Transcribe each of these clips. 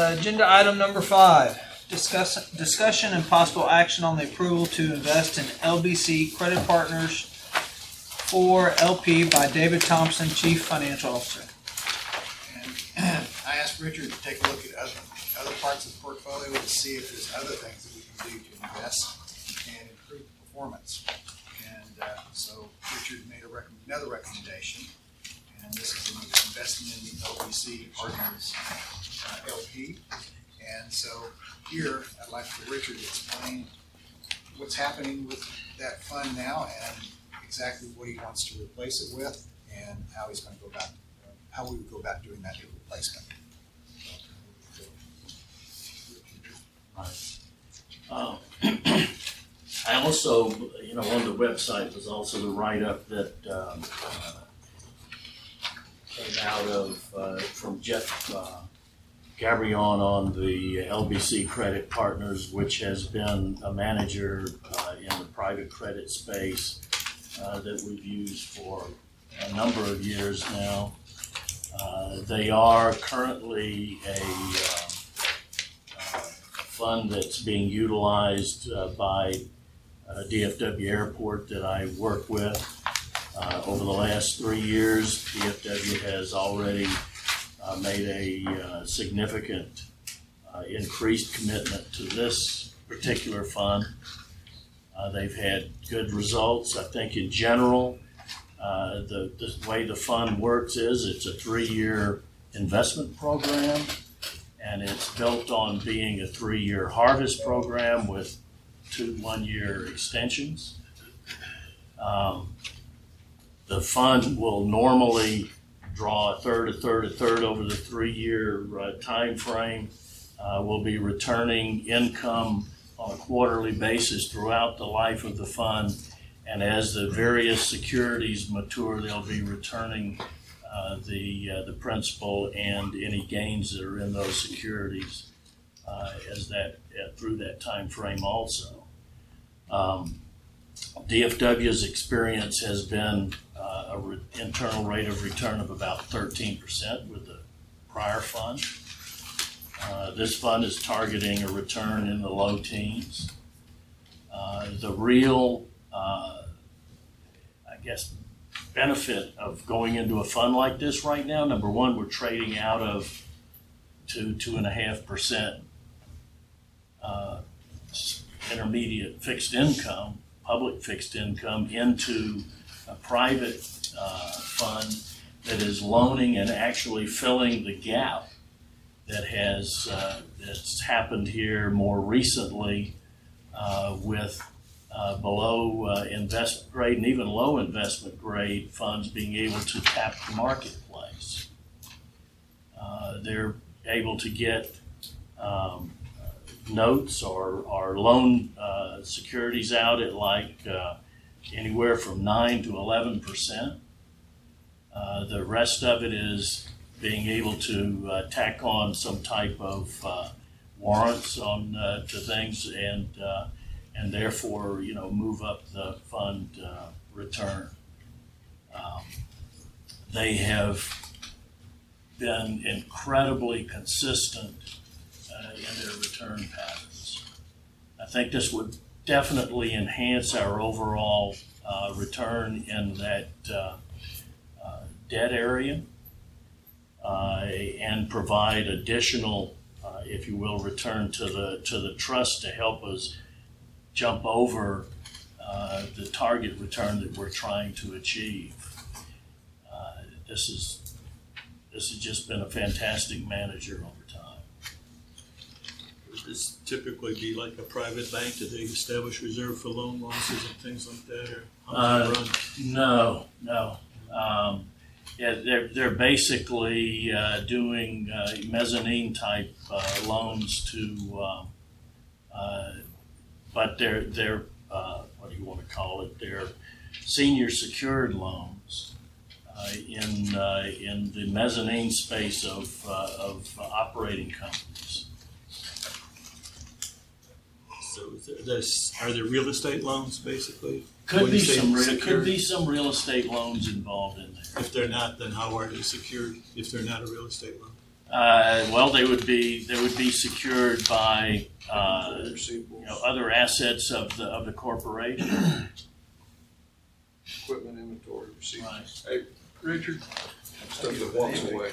Agenda item number 5, discussion and possible action on the approval to invest in LBC Credit Partners 4 LP by David Thompson, Chief Financial Officer. And I asked Richard to take a look at other parts of the portfolio to see if there's other things that we can do to invest and improve performance. And so Richard made another recommendation, and this is an investment in the LBC Partners LP. And so here, I'd like for Richard to explain what's happening with that fund now and exactly what he wants to replace it with and how he's going to go about, how we would go about doing that replacement. I also, on the website was also the write-up that came out of from Jeff Gabrion on the LBC Credit Partners, which has been a manager in the private credit space that we've used for a number of years now. They are currently a fund that's being utilized by DFW Airport that I work with. Over the last 3 years, DFW has already made a significant increased commitment to this particular fund. They've had good results. I think in general, the way the fund works is it's a 3-year investment program, and it's built on being a 3-year harvest program with 2 1-year extensions. The fund will normally draw a third over the 3-year time frame. We'll be returning income on a quarterly basis throughout the life of the fund, and as the various securities mature, they'll be returning the principal and any gains that are in those securities through that time frame also. DFW's experience has been an internal rate of return of about 13% with the prior fund. This fund is targeting a return in the low teens. The real, benefit of going into a fund like this right now, number one, we're trading out of 2.5% intermediate fixed income, public fixed income, into a private fund that is loaning and actually filling the gap that has that's happened here more recently with below investment grade and even low investment grade funds being able to tap the marketplace. They're able to get notes or loan securities out at anywhere from 9 to 11%. The rest of it is being able to tack on some type of warrants on to things and therefore move up the fund return. They have been incredibly consistent in their return patterns. I think this would definitely enhance our overall return in that debt area and provide additional, if you will, return to the trust to help us jump over the target return that we're trying to achieve. This has just been a fantastic manager over time. Would this typically be like a private bank? Do they establish reserve for loan losses and things like that, or how does it run? No. They're basically doing mezzanine type loans to, but they're what do you want to call it? They're senior secured loans in the mezzanine space of operating companies. So are there real estate loans basically? Could be some real estate loans involved in there. If they're not, then how are they secured if they're not a real estate loan? Well, they would be secured by other assets of the corporation. Equipment inventory, receipts. Right. Richard, Stuff that walks away.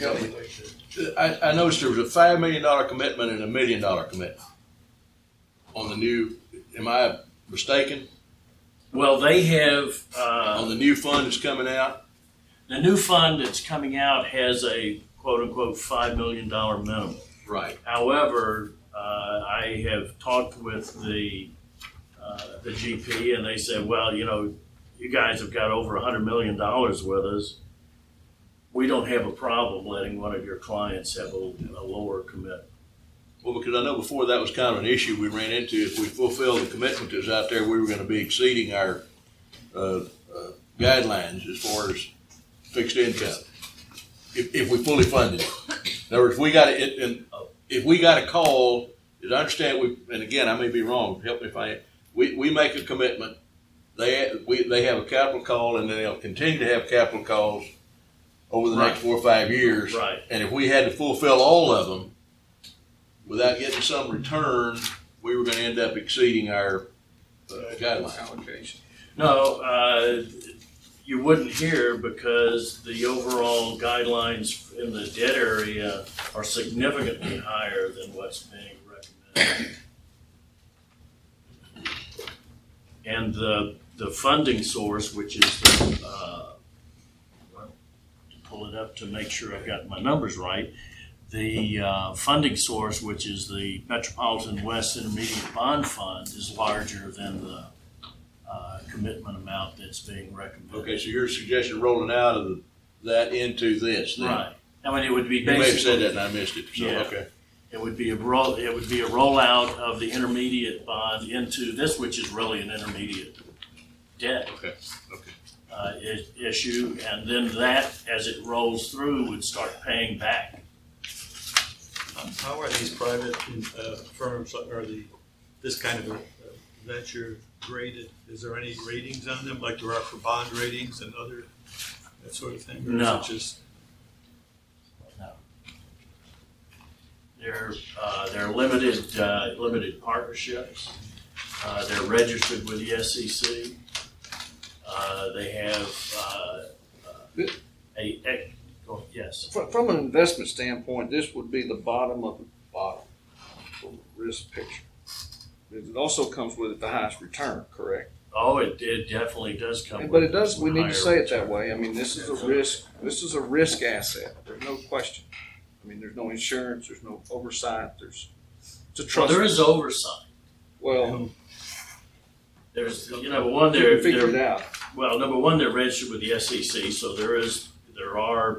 I noticed there was a $5 million commitment and a $1 million commitment on the new. Am I mistaken? Well, they have On the new fund that's coming out. the new fund that's coming out has a quote unquote $5 million minimum. Right. However, I have talked with the GP, and they said, well, you guys have got over $100 million with us. We don't have a problem letting one of your clients have a lower commitment. Well, because I know before that was kind of an issue we ran into. If we fulfill the commitment that was out there, we were going to be exceeding our guidelines as far as fixed income. If we fully funded it. In other words, if we got a call, as I understand, and again, I may be wrong, help me if I am, we make a commitment, they have a capital call, and then they'll continue to have capital calls over the next 4 or 5 years. Right. And if we had to fulfill all of them without getting some return, we were going to end up exceeding our guideline. Allocation. No, you wouldn't hear because the overall guidelines in the debt area are significantly higher than what's being recommended. And the funding source, which is to pull it up to make sure I've got my numbers right, the funding source, which is the Metropolitan West Intermediate Bond Fund, is larger than the commitment amount that's being recommended. Okay, so you're suggesting rolling out of that into this, then? Right. I mean, it would be You may have basically. said that and I missed it. So, Yeah. okay. It would be a rollout of the intermediate bond into this, which is really an intermediate debt Okay. issue, and then that, as it rolls through, would start paying back. How are these private firms or this kind of venture graded? Is there any ratings on them, like there are for bond ratings and that sort of thing? Or No. Is it just They're limited partnerships. They're registered with the SEC. They have yes. From an investment standpoint, this would be the bottom of the bottom from the risk picture. It also comes with the highest return, correct? Oh, it definitely does come. But it does. We with need to higher say it that return. way. I mean, this is a risk. This is a risk asset. There's no question. I mean, there's no insurance. There's no oversight. It's a Well, trust. there is oversight. Well, There's one you there. can figure it out. Well, number one, they're registered with the SEC, so there are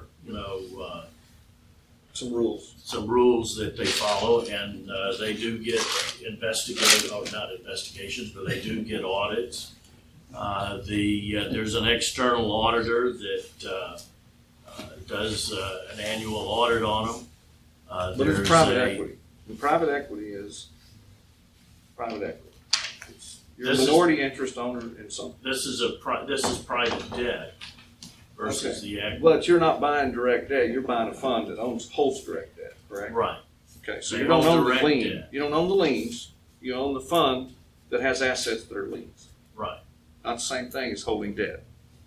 Some rules. some rules that they follow, and they do get not investigations, but they do get audits. There's an external auditor that does an annual audit on them. But it's private equity. And private equity is private equity. You're a This is- minority interest owner in something. This is private debt versus the equity. But you're not buying direct debt. You're buying a fund that holds direct debt, correct? Right. Okay, so They you don't own own the direct lien. debt. You don't own the liens. You own the fund that has assets that are liens. Right. Not the same thing as holding debt.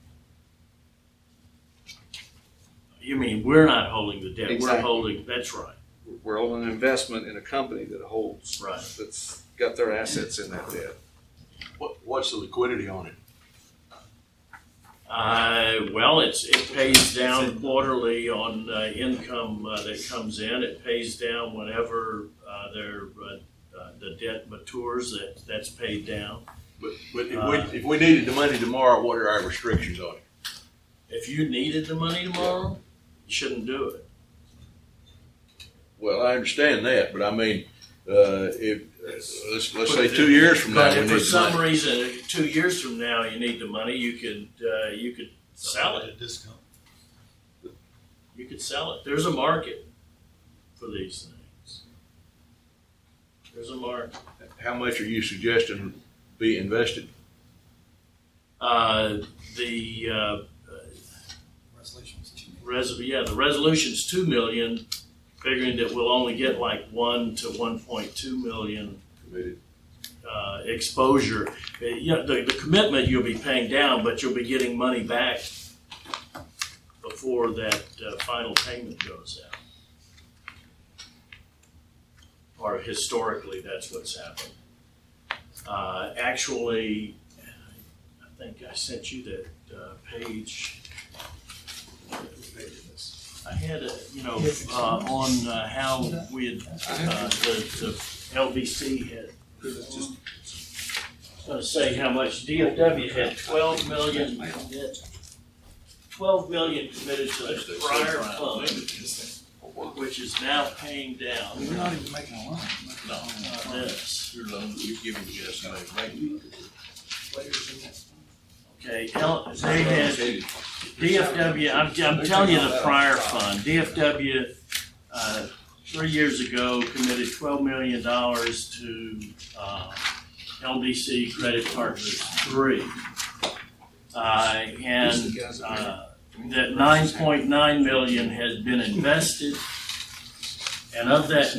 You mean we're not holding the debt? Exactly. We're holding. That's right. We're holding an investment in a company that holds, Right. that's got their assets in that debt. What's the liquidity on it? Well, it pays down quarterly on income that comes in. It pays down whenever the debt matures. That's paid down. But if we needed the money tomorrow, what are our restrictions on it? If you needed the money tomorrow, you shouldn't do it. Well, I understand that, but I mean, if let's say 2 years from now, But we if need for the some money. reason 2 years from now you need the money, you could sell at a it. discount? You could sell it. There's a market for these things. There's a market. How much are you suggesting be invested? Resolutions. The resolution's $2 million. figuring that we'll only get like 1 to 1.2 million Committed. exposure. The commitment you'll be paying down, but you'll be getting money back before that final payment goes out. Or historically, that's what's happened. Actually, I think I sent you that page. I had on how we had, the LBC had, I was going to say how much DFW had 12 million committed to the prior fund, which is now paying down. We're not even making a loan. This. Your loan, you give him the estimate, maybe. Okay, they had DFW, I'm telling you the prior fund, DFW, 3 years ago committed $12 million to, LDC Credit Partners 3. That 9.9 million has been invested. And of that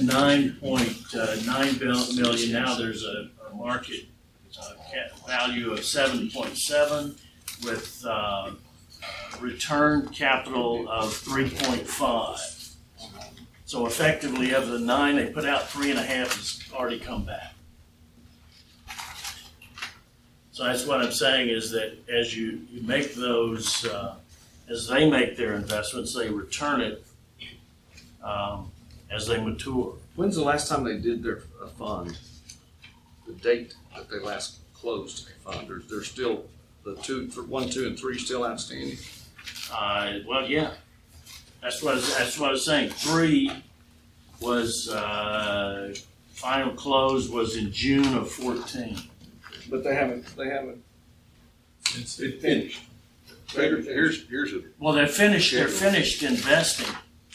9.9 million, now there's a market value of 7.7 with return capital of 3.5. So effectively, of the 9 they put out, 3.5 has already come back. So that's what I'm saying is that as you make those, as they make their investments, they return it as they mature. When's the last time they did their fund? The date that they last closed a fund? There's still the 1, 2, and 3 still outstanding? Well, yeah. That's what I was saying. 3 was final close was in June of 14. But they haven't It's finished. Here's a. Well, they're finished investing.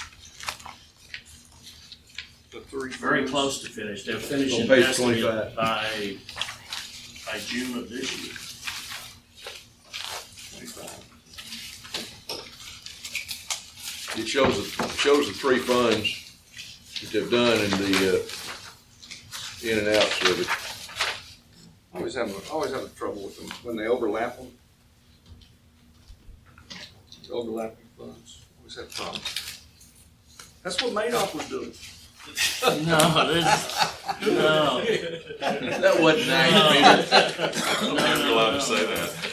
the 3 Very funds. close to finish. They're finished On page investing 25. it by June of this year. 25. It shows the 3 funds that they've done and the in and outs of it. Always having trouble with them when they overlap them. Overlapping funds. Always have problems. That's what Madoff was doing. No. That wasn't nice, No, Peter. allowed to say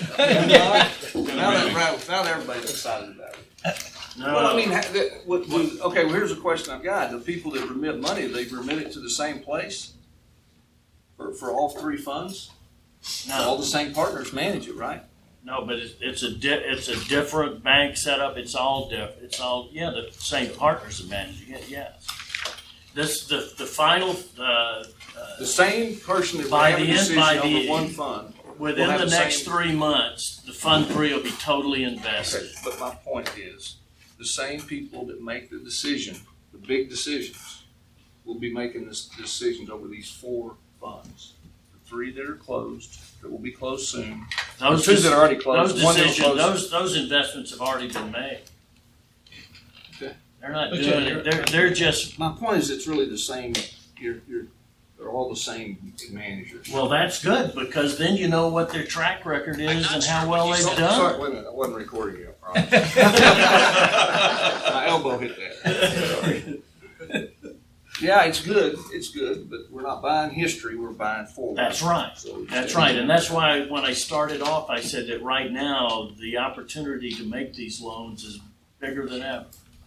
Now everybody's excited about it. No. Well, I mean, okay, well, here's a question I've got. The people that remit money, they remit it to the same place? For all 3 funds? All the same partners manage it, right? No, but it's a different bank setup. It's all different. It's all the same partners are managing it. Yes. The final The same person that will By have a the end- decision by over the- one fund. within have the the next same- 3 months, the Fund 3 will be totally invested. Okay, but my point is, the same people that make the decision, the big decisions, will be making this decisions over these 4 funds. The 3 that are closed, that will be closed soon. Those The 2 that are already closed. Those one that'll decisions, close- those investments have already been made. Okay. They're not Okay, doing it. They're just. My point is, it's really the same. They're all the same managers. Well, that's good because then you know what their track record is and how well they've Sorry, done. wait a minute. I wasn't recording you. I promise. My elbow hit that. Yeah, it's good. It's good, but we're not buying history. We're buying forward. That's right. So That's right, and that's why when I started off, I said that right now the opportunity to make these loans is bigger than ever.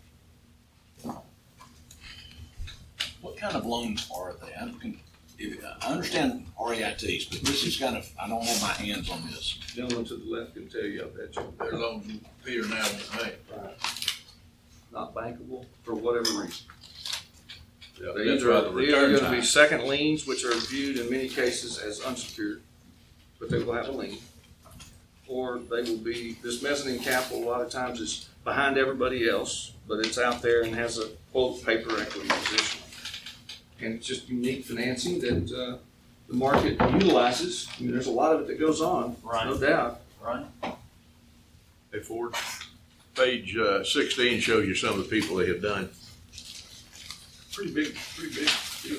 What kind of loans are they? I understand REITs, but this is kind of, I don't have my hands on this. Gentleman to the left can tell you, I bet you. They're loans Peter now won't make. Not bankable for whatever reason. Yeah, They that's either, why the they're either return's going to be high. second liens, which are viewed in many cases as unsecured, but they will have a lien. Or they will be, this mezzanine capital a lot of times is behind everybody else, but it's out there and has a quote paper equity position. And it's just unique financing that the market utilizes. I mean, there's a lot of it that goes on, Right. no doubt. Right? Hey, Ford, page 16 shows you some of the people they have done. Pretty big deal.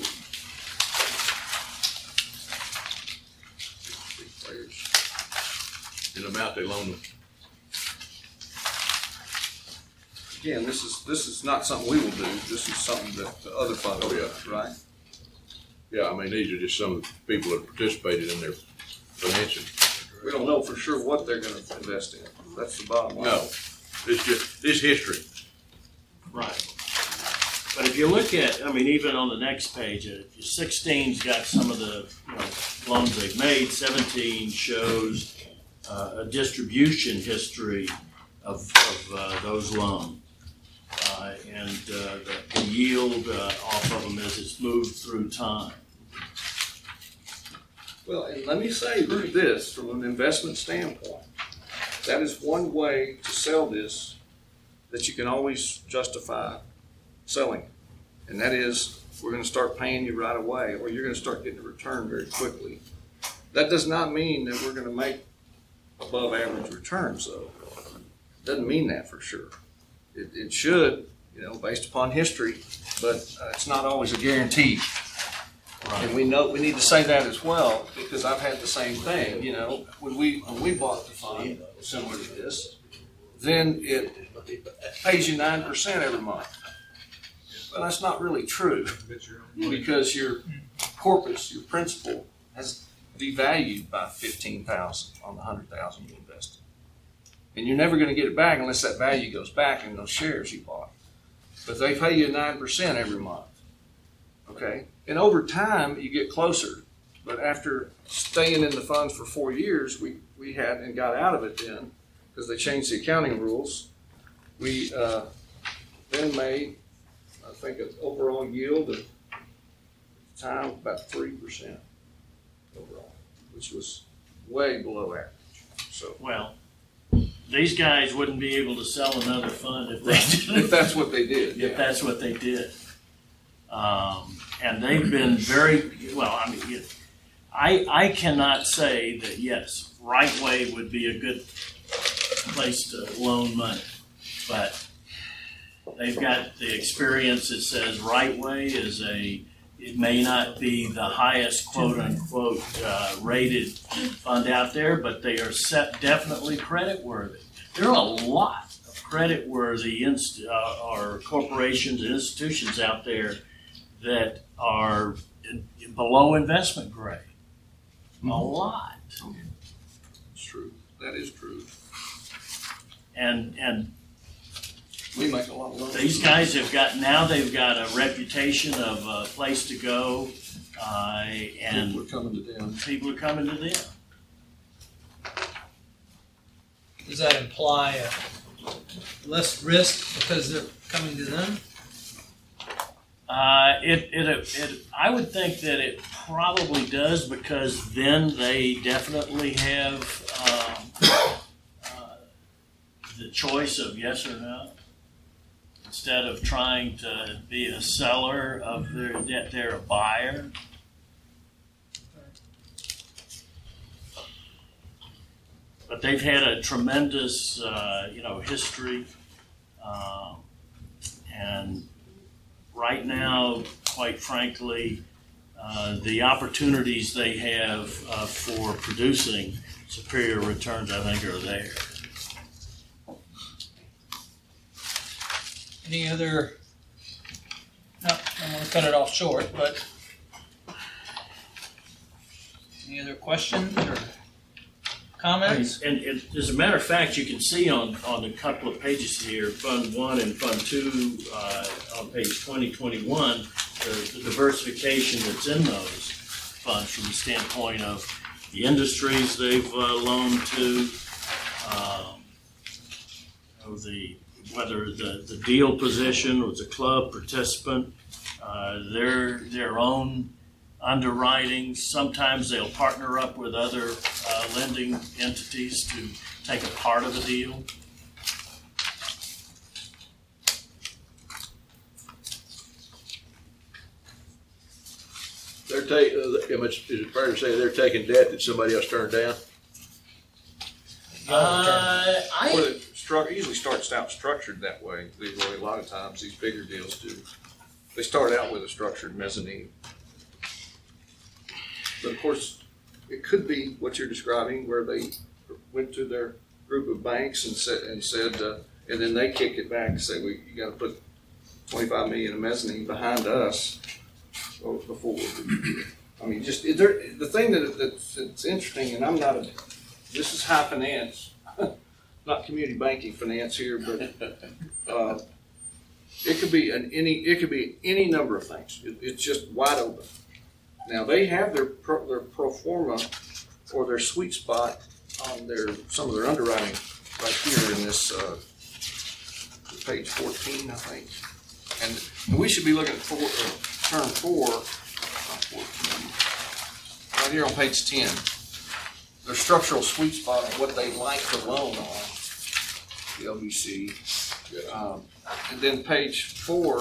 Big players. The amount they loan them. Again, this is not something we will do. This is something that the other funds will do, right? Yeah, I mean, these are just some of the people that participated in their financing. We don't know for sure what they're gonna invest in. That's the bottom line. No, this history. Right. But if you look at, I mean, even on the next page, 16's got some of the loans they've made. 17 shows a distribution history of those loans. And the yield off of them as it's moved through time. Well, and let me say this from an investment standpoint. That is one way to sell this that you can always justify selling it. And that is, we're going to start paying you right away, or you're going to start getting a return very quickly. That does not mean that we're going to make above average returns, though. Doesn't mean that for sure. It should, based upon history, but it's not always a guarantee. Right. And we need to say that as well, because I've had the same thing, when we bought the fund similar to this, then it pays you 9% every month. But that's not really true, because your corpus, your principal, has devalued by $15,000 on the $100,000 you invested. And you're never going to get it back unless that value goes back in those shares you bought. But they pay you 9% every month. Okay? And over time, you get closer. But after staying in the funds for 4 years, we had and got out of it then, because they changed the accounting rules. We then made, I think, an overall yield at the time about 3% overall, which was way below average. So, Well, these guys wouldn't be able to sell another fund if they did. if that's what they did, If that's what they did. And they've been very, well, I mean, I cannot say that, yes, Right Way would be a good place to loan money. But they've got the experience that says Right Way is it may not be the highest quote unquote rated fund out there, but they are definitely credit worthy. There are a lot of credit worthy or corporations and institutions out there that are below investment grade. A lot. it's true. That is true. And We make a lot of loans. these guys they've got a reputation of a place to go, and People are coming to them. people are coming to them. Does that imply less risk because they're coming to them? I would think that it probably does, because then they definitely have the choice of yes or no, instead of trying to be a seller of their debt. They're a buyer. But they've had a tremendous, history, and right now, quite frankly, the opportunities they have for producing superior returns, I think, are there. Any other? No, I want to cut it off short, but any other questions or comments? And as a matter of fact, you can see on a couple of pages here, Fund 1 and Fund 2, on page 2021, the diversification that's in those funds from the standpoint of the industries they've loaned to, whether the deal position was a club participant, their own underwriting. Sometimes they'll partner up with other lending entities to take a part of the deal. Is it fair to say they're taking debt that somebody else turned down? Well, it usually starts out structured that way. A lot of times, these bigger deals do. they start out with a structured mezzanine. But of course, it could be what you're describing, where they went to their group of banks and said, and then they kick it back and say, you got to put 25 million in mezzanine behind us before we do. I mean, just the thing that's interesting, and I'm not this is high finance, not community banking finance here, but it could be any number of things. It's just wide open. Now they have their pro forma or their sweet spot on some of their underwriting right here in this page 14, I think. And we should be looking at term 4, not 14, right here on page 10. Their structural sweet spot on what they like to loan on, the LBC. And then page 4,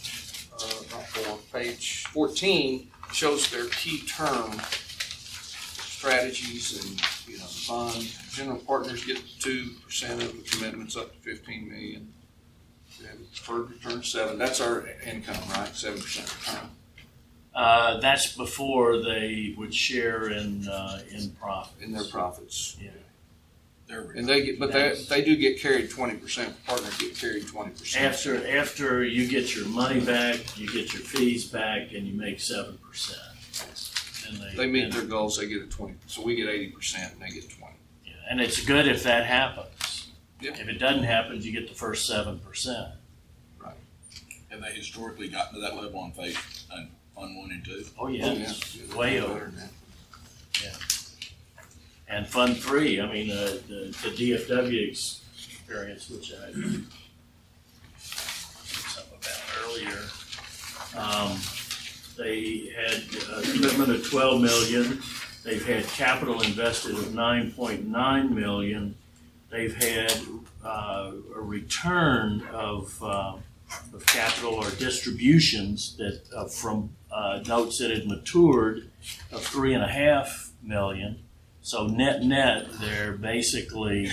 page 14 shows their key term strategies and, fund. General partners get 2% of the commitments up to 15 million. Preferred return 7. That's our income, right? 7% return. That's before they would share in profits. In their profits. Yeah. And they do get carried 20%. Partners get carried 20%. After you get your money back, you get your fees back, and you make 7%. And they meet their goals. They get 20. So we get 80%, and they get 20. Yeah, and it's good if that happens. Yeah. If it doesn't happen, you get the first 7%. Right. Have they historically gotten to that level on Fund 1 and 2? Oh yeah, Yeah. way over. Yeah. And Fund 3, I mean, the DFW experience, which I said something about earlier, they had a commitment of $12 million. They've had capital invested of $9.9 million. They've had a return of capital or distributions that from notes that had matured of $3.5 million. So net, they're basically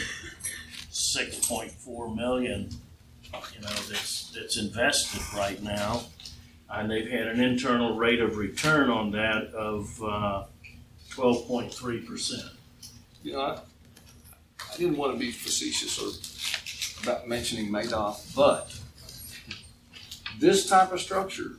$6.4 million, that's invested right now, and they've had an internal rate of return on that of 12.3%. I didn't want to be facetious or about mentioning Madoff, but this type of structure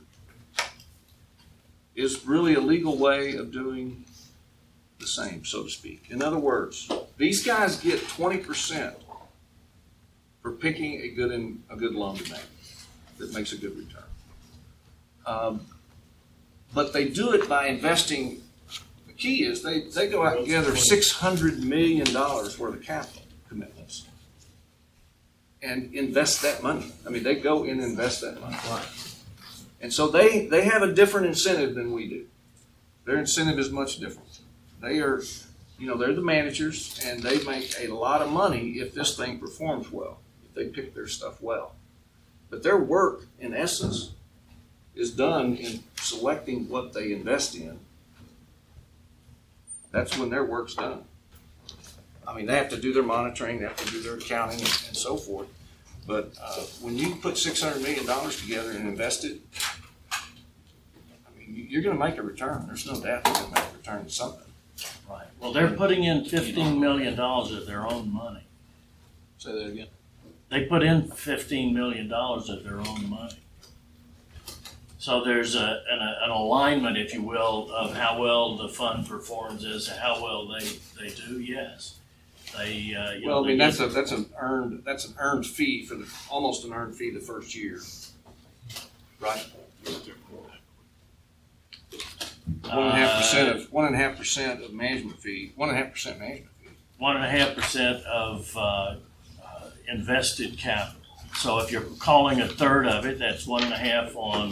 is really a legal way of doing the same, so to speak. In other words, these guys get 20% for picking a good loan to make that makes a good return. But they do it by investing. The key is they go out and gather $600 million worth of capital commitments and invest that money. I mean, they go in and invest that money. Right. And so they have a different incentive than we do. Their incentive is much different. They are, they're the managers, and they make a lot of money if this thing performs well, if they pick their stuff well. But their work, in essence, is done in selecting what they invest in. That's when their work's done. I mean, they have to do their monitoring, they have to do their accounting, and so forth. But when you put $600 million together and invest it, I mean, you're going to make a return. There's no doubt you're going to make a return to something. Right. Well, they're putting in $15 million of their own money. Say that again. They put in $15 million of their own money. So there's an alignment, if you will, of how well the fund performs as to how well they do. Yes, they. Well, I mean that's an earned fee for almost an earned fee the first year, right? 1.5% of management fee. 1.5% management fee. 1.5% of invested capital. So if you're calling a third of it, that's 1.5 on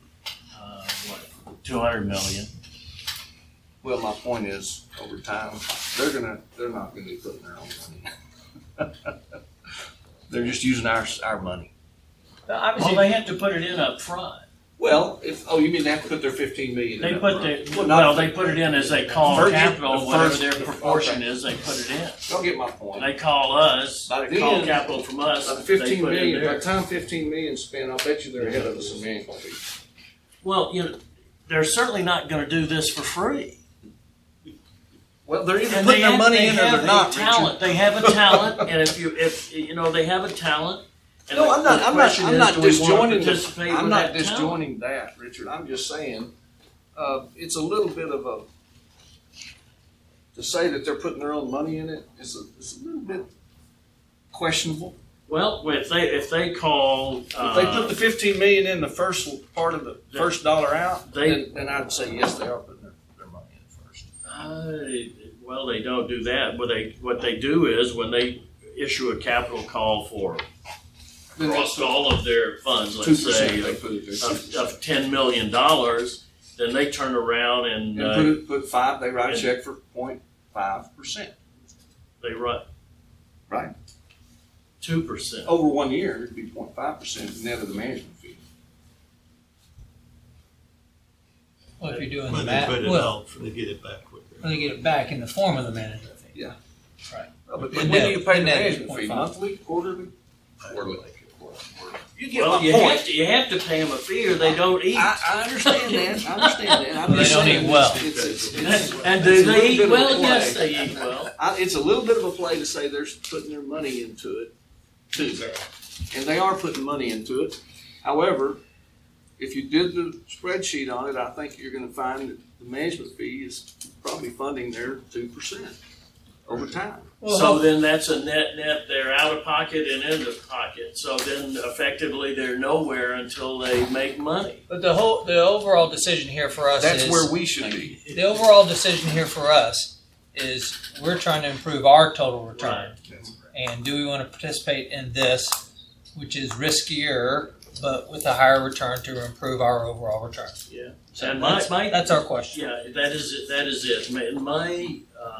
200 million. Well, my point is, over time, they're not gonna be putting their own money. They're just using our money. Well, they have to put it in up front. Well, you mean they have to put their 15 million? They in put they put it in as they call capital, whatever their proportion is, they put it in. Don't get my point. They call us, they call capital from us. By the 15 million, by the time 15 million is spent, I'll bet you they're ahead of us in management fees. Well, they're certainly not gonna do this for free. Well, they're either And putting their have- money they in or have they're a not, Richard. talent. They have a talent, and if they have a talent. And No, the- I'm not, the I'm not, question I'm is, not do we wanna disjoining, participate I'm with not that talent? disjoining that, Richard. I'm just saying, it's a little bit of a, to say that they're putting their own money in it is a little bit questionable. Well, if they call, If they put the 15 million in the first part of the first dollar out, then I'd say yes, they are putting their money in first. well, they don't do that. But what they do is when they issue a capital call for Then across all of their funds, let's 2% say they put it there. of $10 million, then they turn around and And put five, they write a and- check for 0.5%, they write right? 2%. Over 1 year, it'd be 0.5% net of the management fee. Well, if you're doing the When they math, put it well, out, they get it back quicker. they get it back in the form of the management fee. Yeah. Right. But The when net- do you pay the the net is management fee? 0.5. Monthly, quarterly? Quarterly. You get Well, my you point. have to pay them a fee or they don't eat. I understand that. I understand that. I'm Well, they just don't saying eat well. And it's do a they little eat bit of a well? play. Yes, they eat well. It's a little bit of a play to say they're putting their money into it too, and they are putting money into it. However, if you did the spreadsheet on it, I think you're going to find that the management fee is probably funding their 2% over time. So then that's a net, they're out of pocket and into pocket. So then effectively they're nowhere until they make money. But the overall decision here for us That's is where we should be. the overall decision here for us is we're trying to improve our total return. And do we want to participate in this, which is riskier, but with a higher return to improve our overall return? Yeah. So And that's our question. Yeah, that is it. My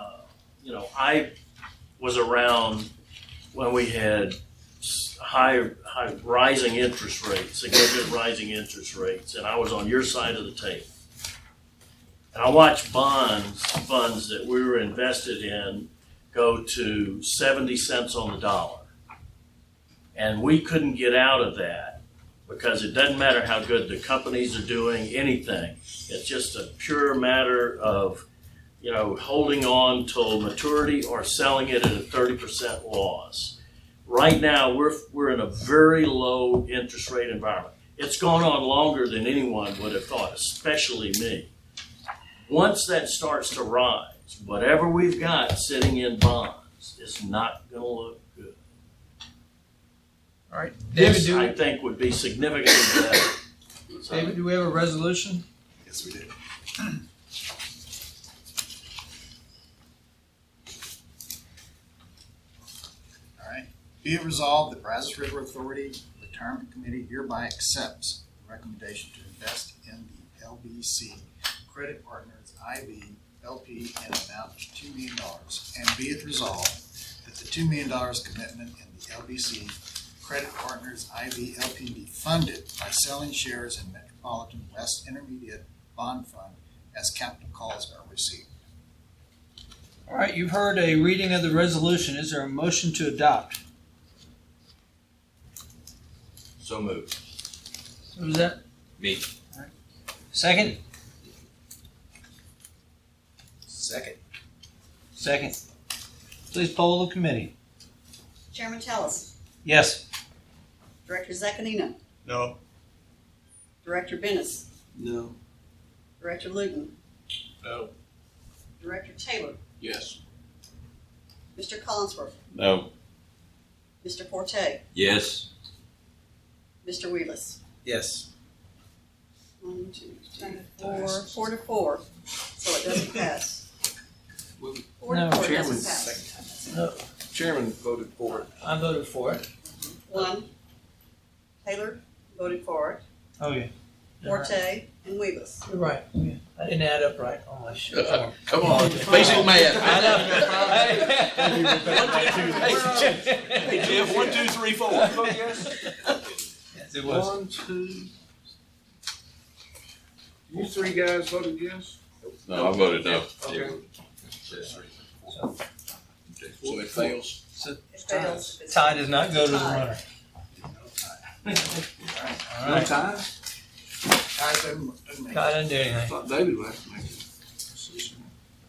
I was around when we had high rising interest rates, significant rising interest rates, and I was on your side of the table. And I watched funds that we were invested in go to 70 cents on the dollar. And we couldn't get out of that because it doesn't matter how good the companies are doing anything. It's just a pure matter of holding on till maturity or selling it at a 30% loss. Right now, we're in a very low interest rate environment. It's gone on longer than anyone would have thought, especially me. Once that starts to rise, whatever we've got sitting in bonds is not going to look good. All right. David, This, I think, would be significantly better. David, do we have a resolution? Yes, we do. All right. Be it resolved, the Brazos River Authority Retirement Committee hereby accepts the recommendation to invest in the LBC Credit Partners IV LP in an amount of $2 million. And be it resolved that the $2 million commitment in the LBC Credit Partners IV LP be funded by selling shares in Metropolitan West Intermediate Bond Fund as capital calls are received. All right, you've heard a reading of the resolution. Is there a motion to adopt? So moved. Who was that? Me. Second? Second. Second. Please poll the committee. Chairman Tellis, Yes. Director Zaccanino, No, Director Bennis, No. Director Luton, No. Director Taylor, Yes. Mr. Collinsworth, No. Mr. Forte, Yes. Mr. Wheelis. Yes. 1, 2, 3, 4, 4 to 4, so it doesn't pass. 4 No, to 4 Chairman, doesn't pass. Chairman voted for it. I voted for it. 1, Taylor voted for it, Oh, yeah. Forte, and Wheelis. You're right. Yeah. I didn't add up right on my sheet. Come on, basic math. Hey, Jeff, 1, 2, 3, 4. Yes, it was. 1, 2. You three guys voted yes? No, I voted no. Okay. So it fails. It fails. Tie does not go to the Tie. runner. All No right. ties? Guys, doesn't make God didn't do anything. thought David left me.